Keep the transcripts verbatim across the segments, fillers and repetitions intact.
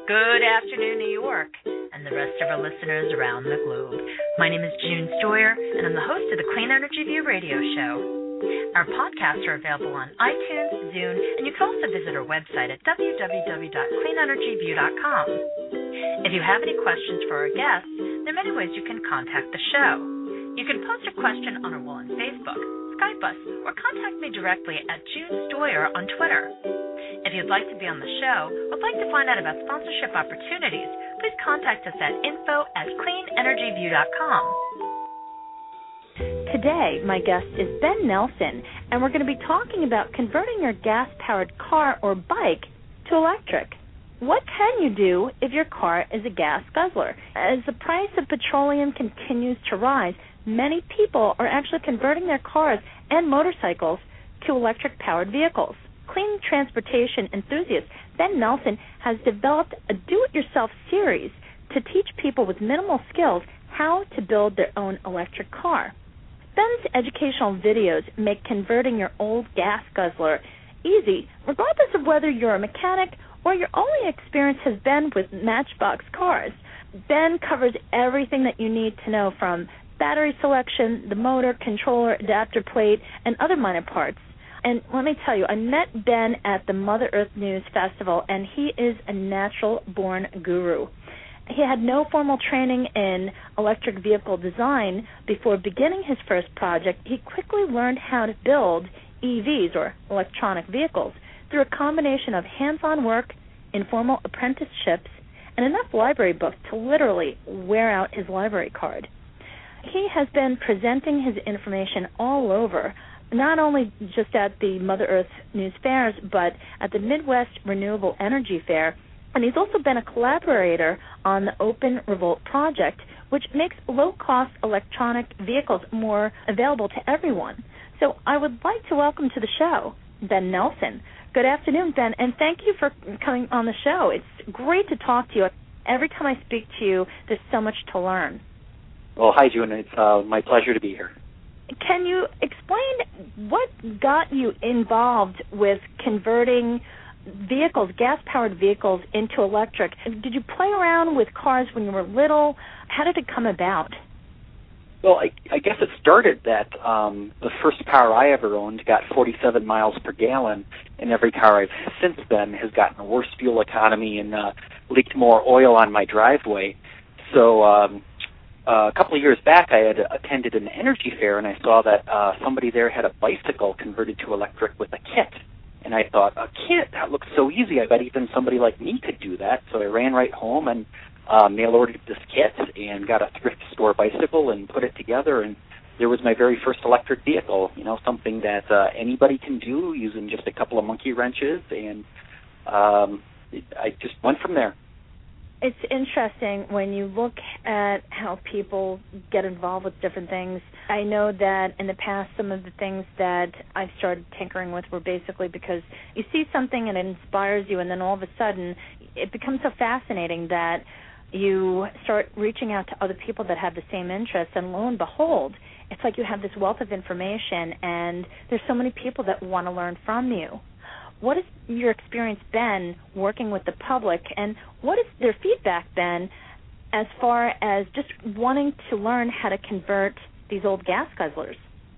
Good afternoon, New York, and the rest of our listeners around the globe. My name is June Stoyer, and I'm the host of the Clean Energy View radio show. Our podcasts are available on iTunes, Zune, and you can also visit our website at w w w dot clean energy view dot com. If you have any questions for our guests, there are many ways you can contact the show. You can post a question on our wall on Facebook, Skype us, or contact me directly at June Stoyer on Twitter. If you'd like to be on the show or would like to find out about sponsorship opportunities, please contact us at info at clean energy view dot com. Today, my guest is Ben Nelson, and we're going to be talking about converting your gas-powered car or bike to electric. What can you do if your car is a gas guzzler? As the price of petroleum continues to rise, many people are actually converting their cars and motorcycles to electric-powered vehicles. Clean transportation enthusiast Ben Nelson has developed a do-it-yourself series to teach people with minimal skills how to build their own electric car. Ben's educational videos make converting your old gas guzzler easy, regardless of whether you're a mechanic or your only experience has been with Matchbox cars. Ben covers everything that you need to know, from battery selection, the motor, controller, adapter plate, and other minor parts. And let me tell you, I met Ben at the Mother Earth News Festival, and he is a natural-born guru. He had no formal training in electric vehicle design before beginning his first project. He quickly learned how to build E Vs, or electronic vehicles, through a combination of hands-on work, informal apprenticeships, and enough library books to literally wear out his library card. He has been presenting his information all over, not only just at the Mother Earth News Fairs, but at the Midwest Renewable Energy Fair. And he's also been a collaborator on the Open Revolt project, which makes low-cost electronic vehicles more available to everyone. So I would like to welcome to the show Ben Nelson. Good afternoon, Ben, and thank you for coming on the show. It's great to talk to you. Every time I speak to you, there's so much to learn. Well, hi, June. It's uh, my pleasure to be here. Can you explain what got you involved with converting vehicles, gas-powered vehicles, into electric? Did you play around with cars when you were little? How did it come about? Well, I, I guess it started that um, the first car I ever owned got forty-seven miles per gallon, and every car I've since then has gotten worse fuel economy and uh, leaked more oil on my driveway. So um, uh, a couple of years back, I had attended an energy fair, and I saw that uh, somebody there had a bicycle converted to electric with a kit. And I thought, a kit? That looks so easy. I bet even somebody like me could do that. So I ran right home and uh, mail-ordered this kit and got a thrift store bicycle and put it together. And there was my very first electric vehicle, you know, something that uh, anybody can do using just a couple of monkey wrenches. And um, I just went from there. It's interesting when you look at how people get involved with different things. I know that in the past, some of the things that I've started tinkering with were basically because you see something and it inspires you, and then all of a sudden it becomes so fascinating that you start reaching out to other people that have the same interests, and lo and behold, it's like you have this wealth of information, and there's so many people that want to learn from you. What has your experience been working with the public, and what has their feedback been as far as just wanting to learn how to convert these old gas guzzlers?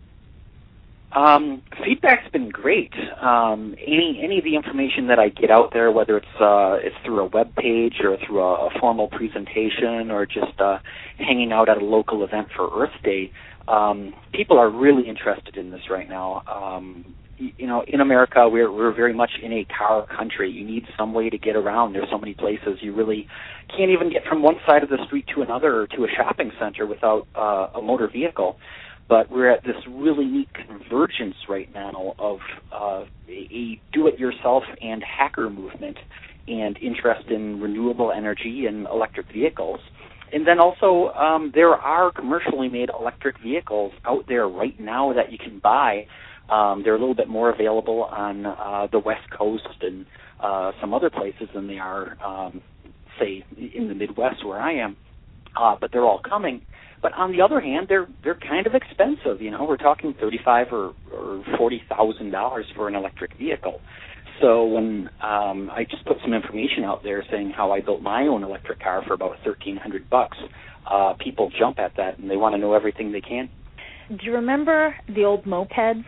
Um, feedback's been great. Um, any any of the information that I get out there, whether it's uh, it's through a web page or through a, a formal presentation or just uh, hanging out at a local event for Earth Day, um, people are really interested in this right now. Um, You know, in America, we're we're very much in a car country. You need some way to get around. There's so many places you really can't even get from one side of the street to another or to a shopping center without uh, a motor vehicle. But we're at this really neat convergence right now of uh, a do-it-yourself and hacker movement and interest in renewable energy and electric vehicles. And then also, um, there are commercially made electric vehicles out there right now that you can buy. Um, they're a little bit more available on uh, the West Coast and uh, some other places than they are, um, say, in the Midwest where I am. Uh, but they're all coming. But on the other hand, they're they're kind of expensive. You know, we're talking thirty-five or or forty thousand dollars for an electric vehicle. So when um, I just put some information out there saying how I built my own electric car for about thirteen hundred bucks, uh, people jump at that and they want to know everything they can. Do you remember the old mopeds?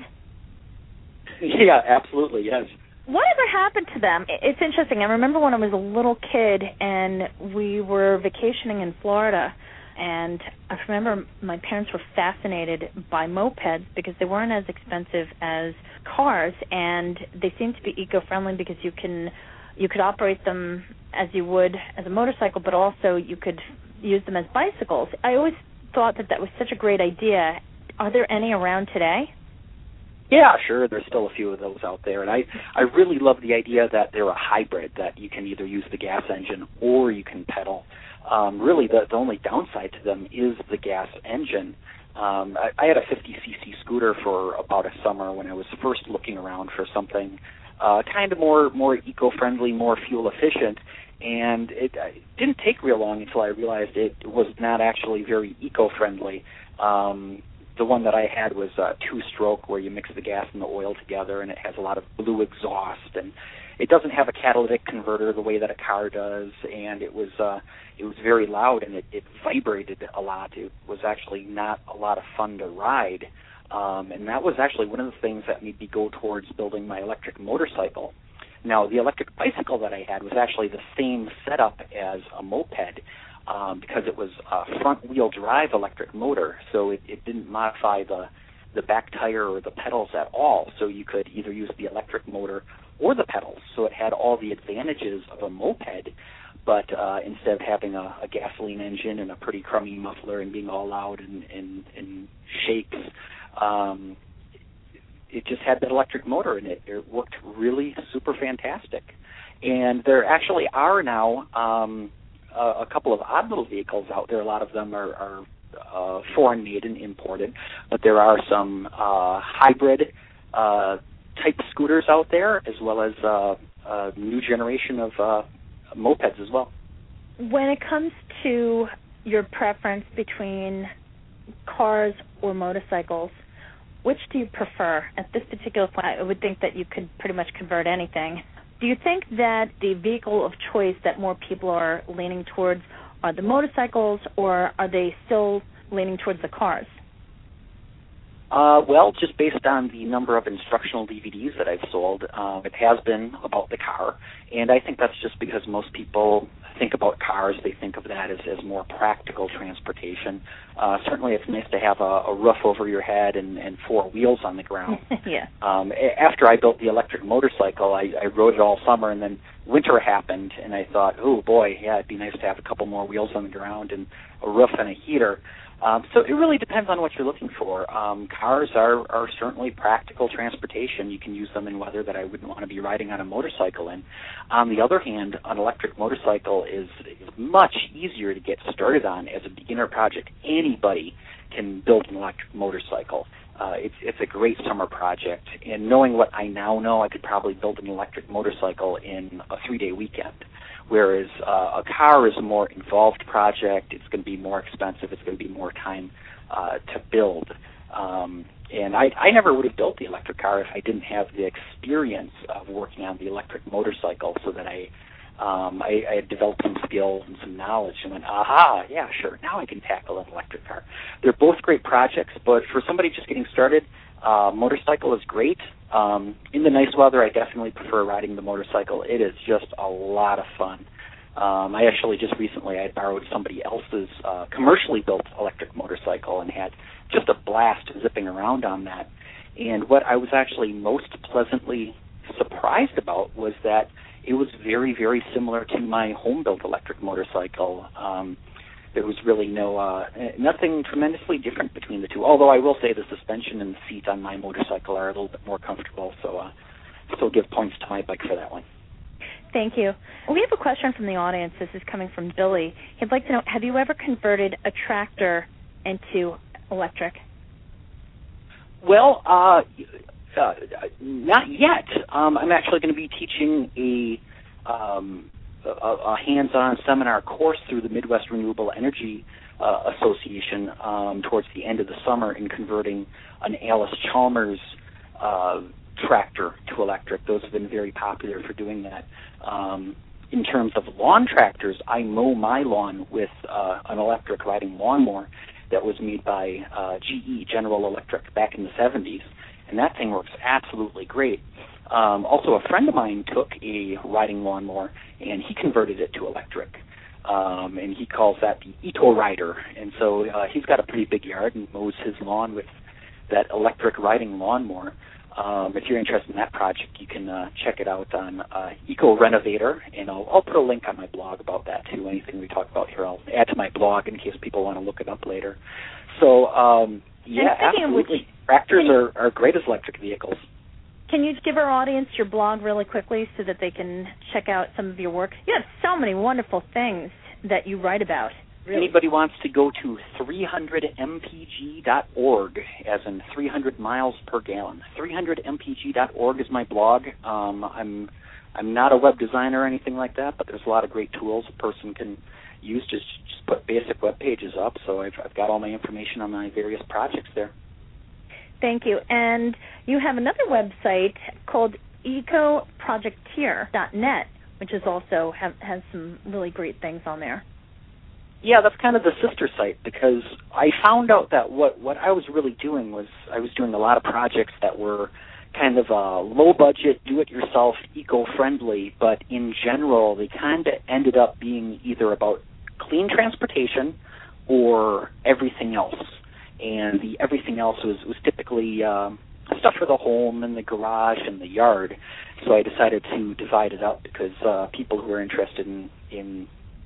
Yeah, absolutely, yes. Whatever happened to them? It's interesting. I remember when I was a little kid and we were vacationing in Florida, and I remember my parents were fascinated by mopeds because they weren't as expensive as cars, and they seemed to be eco-friendly because you can you could operate them as you would as a motorcycle, but also you could use them as bicycles. I always thought that that was such a great idea. Are there any around today? Yeah, sure. There's still a few of those out there, and I, I really love the idea that they're a hybrid, that you can either use the gas engine or you can pedal. Um, really, the, the only downside to them is the gas engine. Um, I, I had a fifty c c scooter for about a summer when I was first looking around for something uh, kind of more more eco-friendly, more fuel efficient, and it, it didn't take real long until I realized it was not actually very eco-friendly. Um, The one that I had was uh, two-stroke, where you mix the gas and the oil together, and it has a lot of blue exhaust, and it doesn't have a catalytic converter the way that a car does, and it was uh, it was very loud, and it, it vibrated a lot. It was actually not a lot of fun to ride, um, and that was actually one of the things that made me go towards building my electric motorcycle. Now, the electric bicycle that I had was actually the same setup as a moped, Um, because it was a front-wheel drive electric motor, so it, it didn't modify the, the back tire or the pedals at all. So you could either use the electric motor or the pedals. So it had all the advantages of a moped, but uh, instead of having a, a gasoline engine and a pretty crummy muffler and being all loud and, and, and shakes, um, it just had that electric motor in it. It worked really super fantastic. And there actually are now Um, a couple of odd little vehicles out there. A lot of them are, are uh, foreign-made and imported, but there are some uh, hybrid uh, type scooters out there, as well as uh, a new generation of uh, mopeds as well. When it comes to your preference between cars or motorcycles, which do you prefer? At this particular point, I would think that you could pretty much convert anything. Do you think that the vehicle of choice that more people are leaning towards are the motorcycles, or are they still leaning towards the cars? Uh, well, just based on the number of instructional D V Ds that I've sold, uh, it has been about the car, and I think that's just because most people think about cars, they think of that as, as more practical transportation. Uh, certainly it's nice to have a, a roof over your head and, and four wheels on the ground. Yeah. Um, after I built the electric motorcycle, I, I rode it all summer, and then winter happened, and I thought, oh boy, yeah, it'd be nice to have a couple more wheels on the ground and a roof and a heater. Um, so it really depends on what you're looking for. Um, cars are, are certainly practical transportation. You can use them in weather that I wouldn't want to be riding on a motorcycle in. On the other hand, an electric motorcycle is, is much easier to get started on as a beginner project. Anybody can build an electric motorcycle. Uh, it's, it's a great summer project. And knowing what I now know, I could probably build an electric motorcycle in a three-day weekend. Whereas uh, a car is a more involved project. It's going to be more expensive. It's going to be more time uh, to build. Um, and I, I never would have built the electric car if I didn't have the experience of working on the electric motorcycle, so that I, um, I, I had developed some skills and some knowledge and went, aha, yeah, sure, now I can tackle an electric car. They're both great projects, but for somebody just getting started, uh, motorcycle is great. Um, in the nice weather, I definitely prefer riding the motorcycle. It is just a lot of fun. Um, I actually just recently I borrowed somebody else's uh, commercially built electric motorcycle and had just a blast zipping around on that. And what I was actually most pleasantly surprised about was that it was very, very similar to my home-built electric motorcycle. Um, there was really no uh, nothing tremendously different between the two. Although I will say the suspension and the seat on my motorcycle are a little bit more comfortable, so uh, still give points to my bike for that one. Thank you. We have a question from the audience. This is coming from Billy. He'd like to know, have you ever converted a tractor into electric? Well, uh, uh, not yet. Um, I'm actually going to be teaching a, um, a, a hands-on seminar course through the Midwest Renewable Energy uh, Association um, towards the end of the summer in converting an Alice Chalmers uh, tractor to electric. Those have been very popular for doing that. Um, in terms of lawn tractors, I mow my lawn with uh, an electric riding lawnmower that was made by uh, G E, General Electric, back in the seventies, and that thing works absolutely great. Um, also, a friend of mine took a riding lawnmower, and he converted it to electric, um, and he calls that the Eco Rider. And so uh, he's got a pretty big yard and mows his lawn with that electric riding lawnmower. Um, if you're interested in that project, you can uh, check it out on uh, Eco Renovator, and I'll, I'll put a link on my blog about that too. Anything we talk about here, I'll add to my blog in case people want to look it up later. So, um, yeah, absolutely. Which, Tractors are, are great as electric vehicles. Can you give our audience your blog really quickly so that they can check out some of your work? You have so many wonderful things that you write about. Really. Anybody wants to go to three hundred M P G dot org, as in three hundred miles per gallon. three hundred M P G dot org is my blog. Um, I'm I'm not a web designer or anything like that, but there's a lot of great tools a person can use to just put basic web pages up. So I've, I've got all my information on my various projects there. Thank you. And you have another website called eco projecteer dot net, which is also have, has some really great things on there. Yeah, that's kind of the sister site, because I found out that what, what I was really doing was I was doing a lot of projects that were kind of uh, low-budget, do-it-yourself, eco-friendly, but in general they kind of ended up being either about clean transportation or everything else. And the everything else was, was typically um, stuff for the home and the garage and the yard. So I decided to divide it up, because uh, people who are interested in, in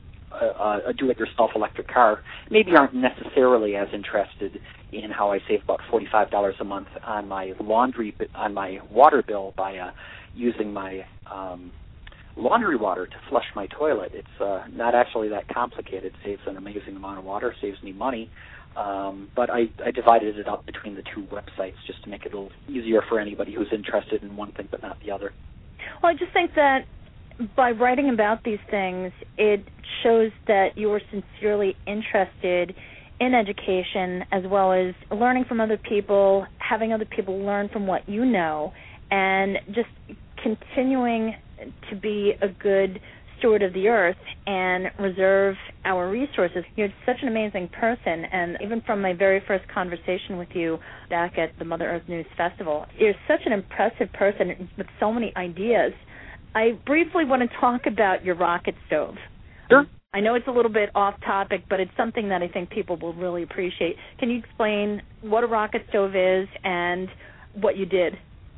a, a do-it-yourself electric car maybe aren't necessarily as interested in how I save about forty-five dollars a month on my laundry, on my water bill by uh, using my um, laundry water to flush my toilet. It's uh, not actually that complicated. It saves an amazing amount of water, saves me money. Um, but I, I divided it up between the two websites just to make it a little easier for anybody who's interested in one thing but not the other. Well, I just think that by writing about these things, it shows that you are sincerely interested in education, as well as learning from other people, having other people learn from what you know, and just continuing to be a good steward of the earth and reserve our resources. You're such an amazing person, and even from my very first conversation with you back at the Mother Earth News Festival, you're such an impressive person with so many ideas. I briefly want to talk about your rocket stove. Sure. I know it's a little bit off topic, but it's something that I think people will really appreciate. Can you explain what a rocket stove is and what you did?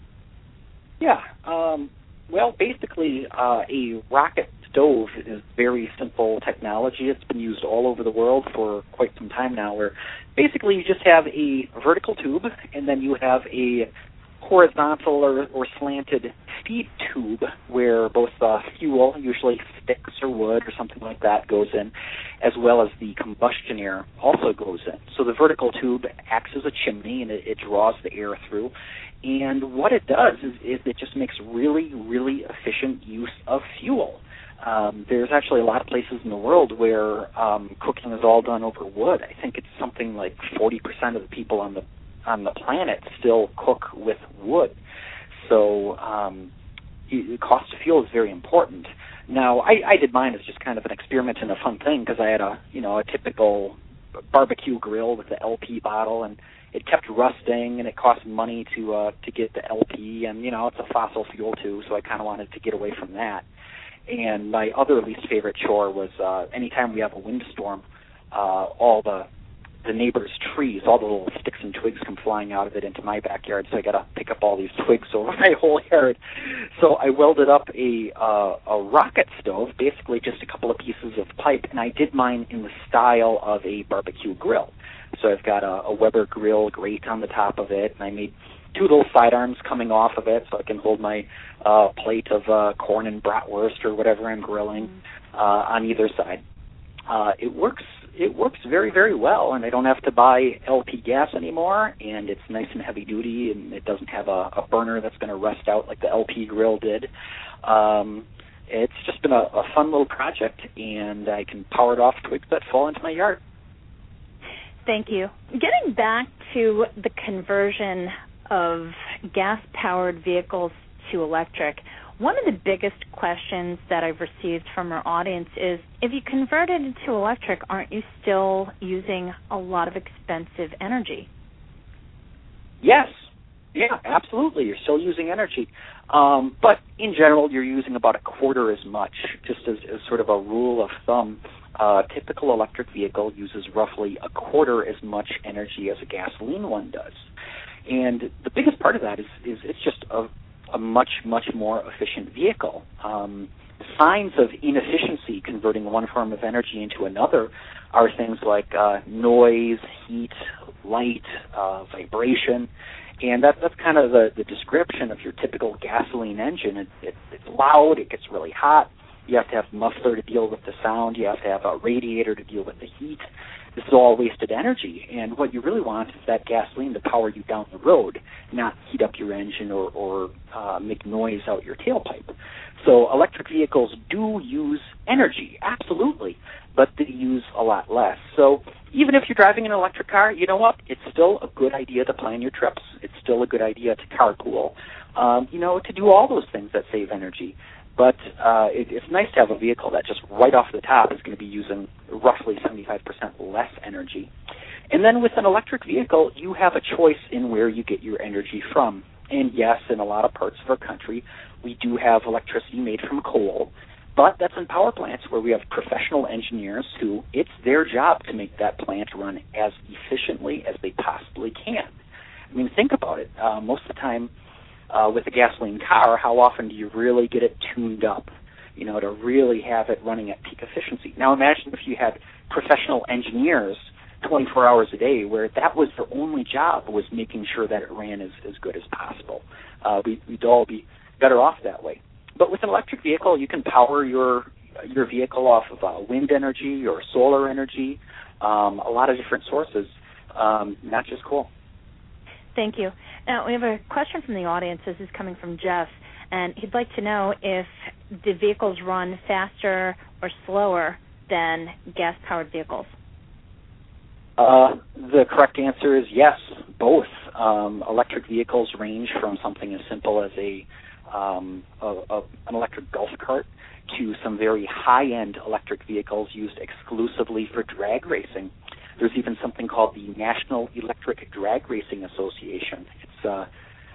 Yeah. Um, well, basically, uh, a rocket stove is very simple technology. It's been used all over the world for quite some time now, where basically you just have a vertical tube, and then you have a horizontal or, or slanted feed tube where both uh, fuel, usually sticks or wood or something like that, goes in, as well as the combustion air also goes in. So the vertical tube acts as a chimney, and it, it draws the air through. And what it does is, is it just makes really, really efficient use of fuel. Um, there's actually a lot of places in the world where um, cooking is all done over wood. I think it's something like forty percent of the people on the on the planet still cook with wood. So um, the cost of fuel is very important. Now, I, I did mine as just kind of an experiment and a fun thing, because I had a you know a typical barbecue grill with the L P bottle, and it kept rusting, and it cost money to uh, to get the L P, and you know it's a fossil fuel too, so I kind of wanted to get away from that. And my other least favorite chore was uh, anytime we have a windstorm, uh, all the the neighbor's trees, all the little sticks and twigs come flying out of it into my backyard, so I got to pick up all these twigs over my whole yard. So I welded up a uh, a rocket stove, basically just a couple of pieces of pipe, and I did mine in the style of a barbecue grill. So I've got a, a Weber grill grate on the top of it, and I made two little sidearms coming off of it so I can hold my uh, plate of uh, corn and bratwurst or whatever I'm grilling uh, on either side. Uh, it works. It works very, very well, and I don't have to buy L P gas anymore, and it's nice and heavy duty, and it doesn't have a, a burner that's going to rust out like the L P grill did. Um, it's just been a, a fun little project, and I can power it off twigs that fall into my yard. Thank you. Getting back to the conversion of gas-powered vehicles to electric, one of the biggest questions that I've received from our audience is, if you convert it into electric, aren't you still using a lot of expensive energy? Yes. Yeah, absolutely. You're still using energy. Um, but in general, you're using about a quarter as much. Just as, as sort of a rule of thumb, a typical electric vehicle uses roughly a quarter as much energy as a gasoline one does. And the biggest part of that is, is it's just a, a much, much more efficient vehicle. Um, signs of inefficiency converting one form of energy into another are things like uh, noise, heat, light, uh, vibration. And that, that's kind of the, the description of your typical gasoline engine. It, it, it's loud, it gets really hot. You have to have a muffler to deal with the sound. You have to have a radiator to deal with the heat. This is all wasted energy. And what you really want is that gasoline to power you down the road, not heat up your engine or, or uh, make noise out your tailpipe. So electric vehicles do use energy, absolutely, but they use a lot less. So even if you're driving an electric car, you know what? It's still a good idea to plan your trips. It's still a good idea to carpool, um, you know, to do all those things that save energy. But uh, it, it's nice to have a vehicle that just right off the top is going to be using roughly seventy-five percent less energy. And then with an electric vehicle, you have a choice in where you get your energy from. And yes, in a lot of parts of our country, we do have electricity made from coal, but that's in power plants where we have professional engineers who it's their job to make that plant run as efficiently as they possibly can. I mean, think about it. Uh, most of the time, Uh, with a gasoline car, how often do you really get it tuned up, you know, to really have it running at peak efficiency? Now imagine if you had professional engineers twenty-four hours a day where that was their only job, was making sure that it ran as, as good as possible. Uh, we, we'd all be better off that way. But with an electric vehicle, you can power your your vehicle off of uh, wind energy or solar energy, um, a lot of different sources, um, not just coal. Thank you. Now, we have a question from the audience. This is coming from Jeff, and he'd like to know if the vehicles run faster or slower than gas-powered vehicles. Uh, the correct answer is yes, both. Um, electric vehicles range from something as simple as a, um, a, a an electric golf cart to some very high-end electric vehicles used exclusively for drag racing. There's even something called the National Electric Drag Racing Association. It's uh, uh,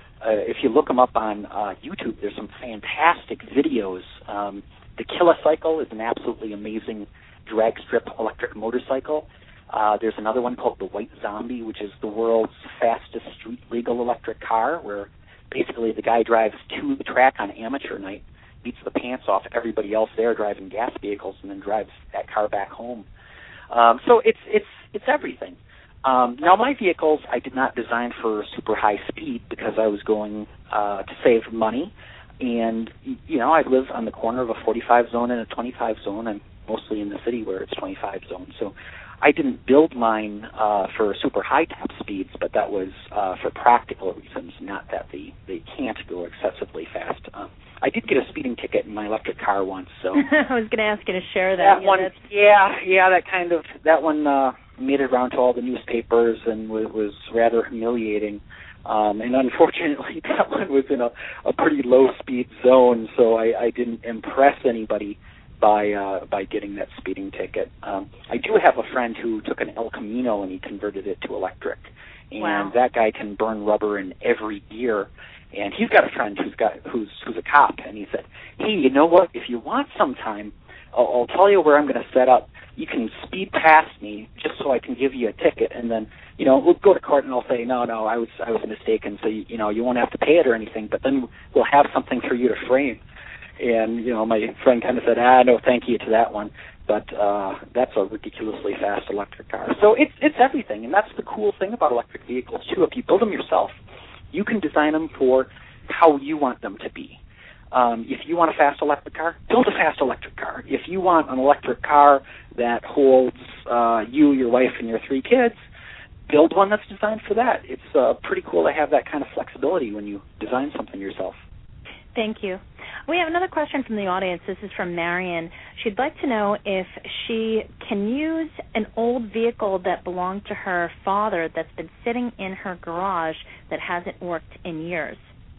if you look them up on uh, YouTube, there's some fantastic videos. Um, the Kilocycle is an absolutely amazing drag strip electric motorcycle. Uh, there's another one called the White Zombie, which is the world's fastest street legal electric car, where basically the guy drives to the track on amateur night, beats the pants off everybody else there driving gas vehicles, and then drives that car back home. Um, so it's it's it's everything. Um, now, my vehicles I did not design for super high speed because I was going uh, to save money, and you know I live on the corner of a forty-five zone and a twenty-five zone. I'm mostly in the city where it's twenty-five zone, so I didn't build mine uh, for super high top speeds, but that was uh, for practical reasons, not that they, they can't go excessively fast. Um, I did get a speeding ticket in my electric car once, so I was going to ask you to share that. That yeah, one, that's... yeah, yeah, that kind of that one uh, made it around to all the newspapers and was, was rather humiliating. Um, and unfortunately, that one was in a, a pretty low speed zone, so I, I didn't impress anybody by uh, by getting that speeding ticket. Um, I do have a friend who took an El Camino and he converted it to electric, and wow. that guy can burn rubber in every gear. And he's got a friend who's got who's who's a cop, and he said, "Hey, you know what? If you want some time, I'll, I'll tell you where I'm going to set up. You can speed past me just so I can give you a ticket, and then you know we'll go to court, and I'll say, no, no, I was I was mistaken. So you, you know you won't have to pay it or anything, but then we'll have something for you to frame." And, you know, my friend kind of said, ah, no, thank you to that one. But uh, that's a ridiculously fast electric car. So it's it's everything, and that's the cool thing about electric vehicles, too. If you build them yourself, you can design them for how you want them to be. Um, if you want a fast electric car, build a fast electric car. If you want an electric car that holds uh, you, your wife, and your three kids, build one that's designed for that. It's uh, pretty cool to have that kind of flexibility when you design something yourself. Thank you. We have another question from the audience. This is from Marion. She'd like to know if she can use an old vehicle that belonged to her father that's been sitting in her garage that hasn't worked in years.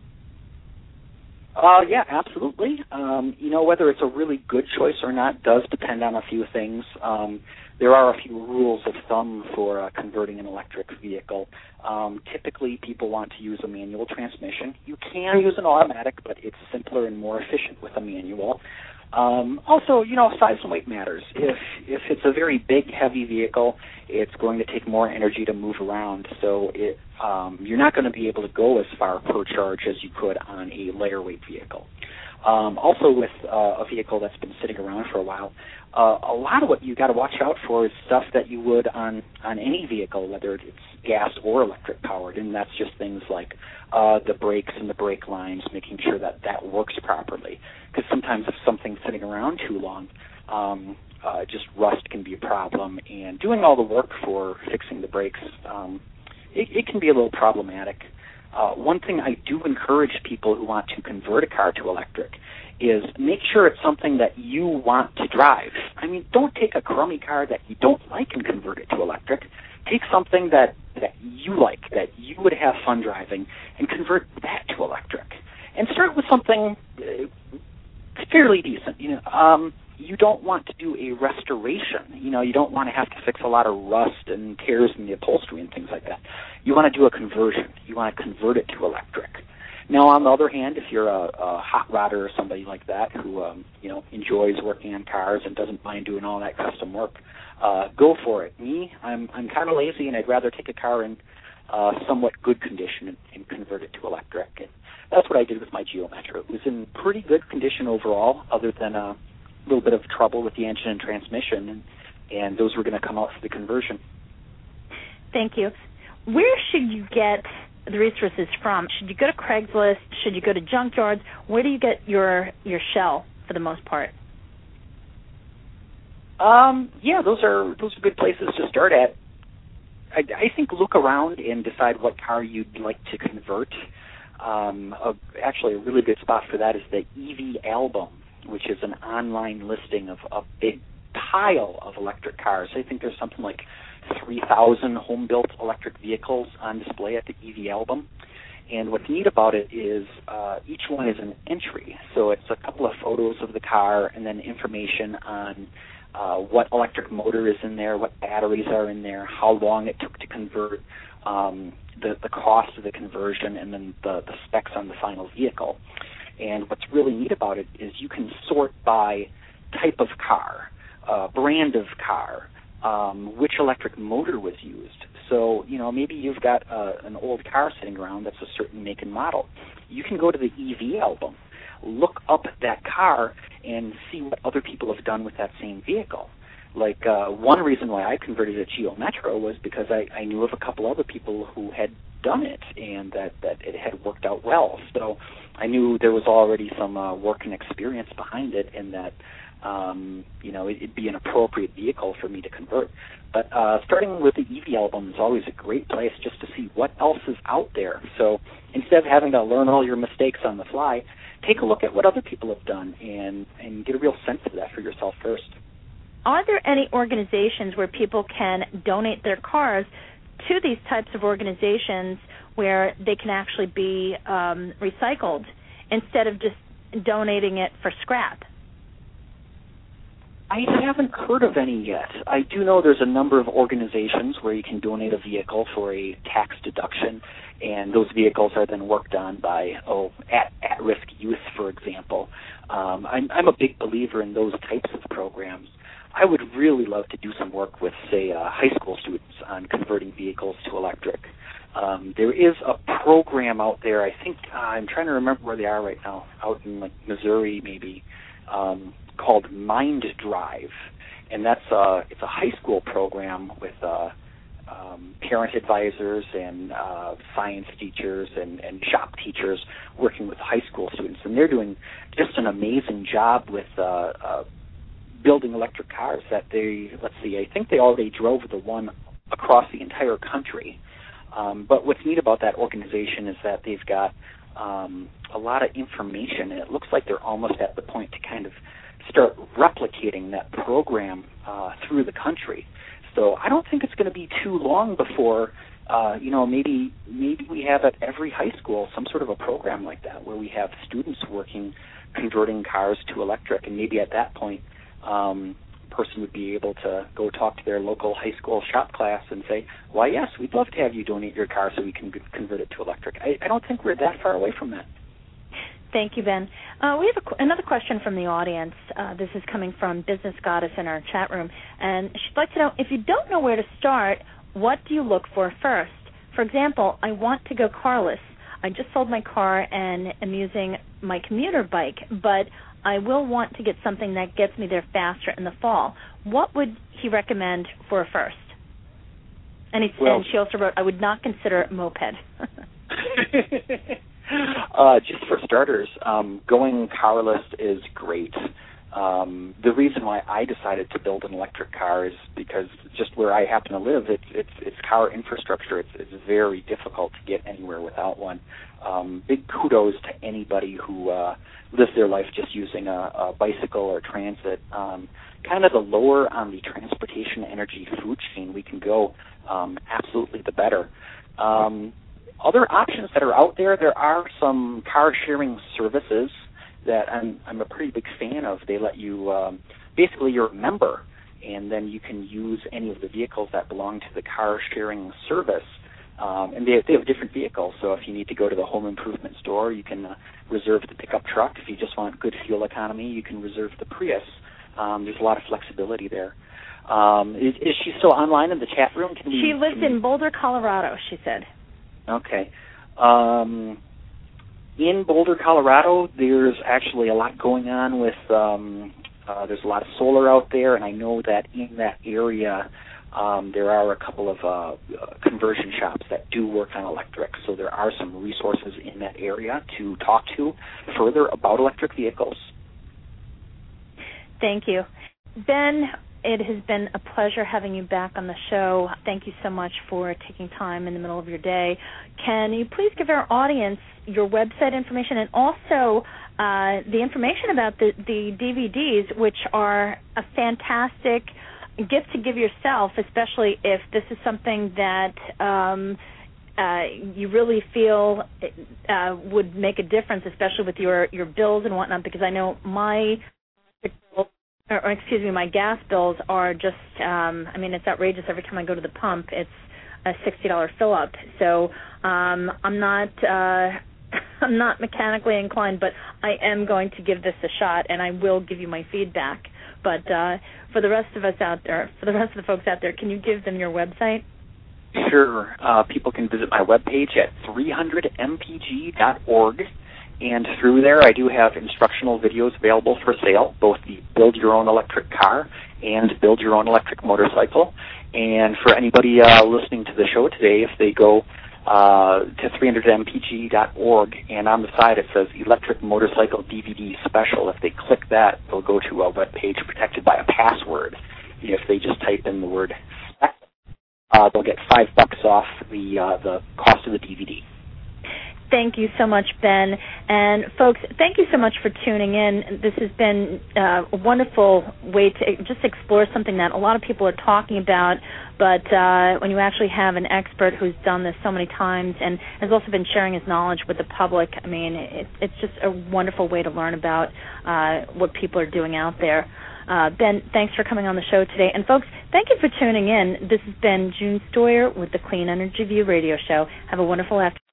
Uh, yeah, absolutely. Um, you know, whether it's a really good choice or not does depend on a few things. Um, there are a few rules of thumb for uh, converting an electric vehicle. Um, typically, people want to use a manual transmission. You can use an automatic, but it's simpler and more efficient with a manual. Um, also, you know, size and weight matters. If if it's a very big, heavy vehicle, it's going to take more energy to move around, so it, um, you're not going to be able to go as far per charge as you could on a lighter weight vehicle. Um, also, with uh, a vehicle that's been sitting around for a while, uh, a lot of what you got to watch out for is stuff that you would on on any vehicle, whether it's gas or electric powered, and that's just things like uh, the brakes and the brake lines, making sure that that works properly. Because sometimes if something's sitting around too long, um, uh, just rust can be a problem, and doing all the work for fixing the brakes, um, it, it can be a little problematic. Uh, one thing I do encourage people who want to convert a car to electric is make sure it's something that you want to drive. I mean, don't take a crummy car that you don't like and convert it to electric. Take something that, that you like, that you would have fun driving, and convert that to electric. And start with something uh, fairly decent. You know, um, you don't want to do a restoration. You know, you don't want to have to fix a lot of rust and tears in the upholstery and things like that. You want to do a conversion. You want to convert it to electric. Now, on the other hand, if you're a, a hot rodder or somebody like that who, um, you know, enjoys working on cars and doesn't mind doing all that custom work, uh, go for it. Me, I'm I'm kind of lazy, and I'd rather take a car in uh, somewhat good condition and, and convert it to electric. And that's what I did with my Geo Metro. It was in pretty good condition overall, other than a little bit of trouble with the engine and transmission, and, and those were going to come out for the conversion. Thank you. Where should you get the resources from? Should you go to Craigslist? Should you go to junkyards? Where do you get your your shell for the most part? Um, yeah, those are those are good places to start at. I, I think look around and decide what car you'd like to convert. Um, a, actually, a really good spot for that is the E V Album, which is an online listing of a big pile of electric cars. I think there's something like three thousand home-built electric vehicles on display at the E V Album. And what's neat about it is uh, each one is an entry. So it's a couple of photos of the car and then information on uh, what electric motor is in there, what batteries are in there, how long it took to convert, um, the, the cost of the conversion, and then the, the specs on the final vehicle. And what's really neat about it is you can sort by type of car, uh, brand of car, um, which electric motor was used. So, you know, maybe you've got uh, an old car sitting around that's a certain make and model. You can go to the E V Album, look up that car, and see what other people have done with that same vehicle. Like uh, one reason why I converted a Geo Metro was because I, I knew of a couple other people who had done it and that, that it had worked out well. So I knew there was already some uh, work and experience behind it, and that um, you know, it, it'd be an appropriate vehicle for me to convert. But uh, starting with the E V Album is always a great place just to see what else is out there. So instead of having to learn all your mistakes on the fly, take a look at what other people have done and, and get a real sense of that for yourself first. Are there any organizations where people can donate their cars to these types of organizations where they can actually be um, recycled instead of just donating it for scrap? I haven't heard of any yet. I do know there's a number of organizations where you can donate a vehicle for a tax deduction, and those vehicles are then worked on by oh, at, at-risk youth, for example. Um, I'm, I'm a big believer in those types of programs. I would really love to do some work with, say, uh, high school students on converting vehicles to electric. Um, there is a program out there, I think, uh, I'm trying to remember where they are right now, out in like Missouri maybe, um, called Mind Drive, and that's uh, it's a high school program with uh, um, parent advisors and uh, science teachers and, and shop teachers working with high school students, and they're doing just an amazing job with uh, uh, building electric cars that they, let's see, I think they already drove the one across the entire country. Um, but what's neat about that organization is that they've got um, a lot of information, and it looks like they're almost at the point to kind of start replicating that program uh, through the country. So I don't think it's going to be too long before, uh, you know, maybe maybe we have at every high school some sort of a program like that where we have students working, converting cars to electric, and maybe at that point, um, a person would be able to go talk to their local high school shop class and say, why, yes, we'd love to have you donate your car so we can convert it to electric. I, I don't think we're that far away from that. Thank you, Ben. Uh, we have a, another question from the audience. Uh, this is coming from Business Goddess in our chat room, and she'd like to know, if you don't know where to start, what do you look for first? For example, I want to go carless. I just sold my car and am using my commuter bike, but I will want to get something that gets me there faster in the fall. What would he recommend for a first? And, he, well, and she also wrote, I would not consider a moped. Uh, just for starters, um, going carless is great. Um, the reason why I decided to build an electric car is because just where I happen to live, it's it's, it's car infrastructure. It's, it's very difficult to get anywhere without one. Um, big kudos to anybody who uh, lives their life just using a, a bicycle or transit. Um, kind of the lower on the transportation energy food chain we can go, um, absolutely the better. Um, Other options that are out there, there are some car-sharing services that I'm, I'm a pretty big fan of. They let you, um, basically you're a member, and then you can use any of the vehicles that belong to the car-sharing service. Um, and they, they have different vehicles, so if you need to go to the home improvement store, you can uh, reserve the pickup truck. If you just want good fuel economy, you can reserve the Prius. Um, there's a lot of flexibility there. Um, is, is she still online in the chat room? Can we, she lives can we... in Boulder, Colorado, she said. Okay. Um, in Boulder, Colorado, there's actually a lot going on with, um, uh, there's a lot of solar out there, and I know that in that area um, there are a couple of uh, conversion shops that do work on electric, so there are some resources in that area to talk to further about electric vehicles. Thank you. Ben, it has been a pleasure having you back on the show. Thank you so much for taking time in the middle of your day. Can you please give our audience your website information and also uh, the information about the, the D V Ds, which are a fantastic gift to give yourself, especially if this is something that um, uh, you really feel uh, would make a difference, especially with your, your bills and whatnot, because I know my Or, or excuse me, my gas bills are just, um, I mean, it's outrageous. Every time I go to the pump, it's a sixty dollars fill-up. So um, I'm not uh, I'm not mechanically inclined, but I am going to give this a shot, and I will give you my feedback. But uh, for the rest of us out there, for the rest of the folks out there, can you give them your website? Sure. Uh, people can visit my webpage at three hundred M P G dot org. And through there, I do have instructional videos available for sale, both the Build Your Own Electric Car and Build Your Own Electric Motorcycle. And for anybody uh, listening to the show today, if they go uh, to three hundred M P G dot org, and on the side it says Electric Motorcycle D V D Special, if they click that, they'll go to a web page protected by a password. If they just type in the word special, uh, they'll get five bucks off the uh, the cost of the D V D. Thank you so much, Ben. And folks, thank you so much for tuning in. This has been uh, a wonderful way to just explore something that a lot of people are talking about, but uh, when you actually have an expert who's done this so many times and has also been sharing his knowledge with the public, I mean, it, it's just a wonderful way to learn about uh, what people are doing out there. Uh, Ben, thanks for coming on the show today. And folks, thank you for tuning in. This has been June Stoyer with the Clean Energy View radio show. Have a wonderful afternoon.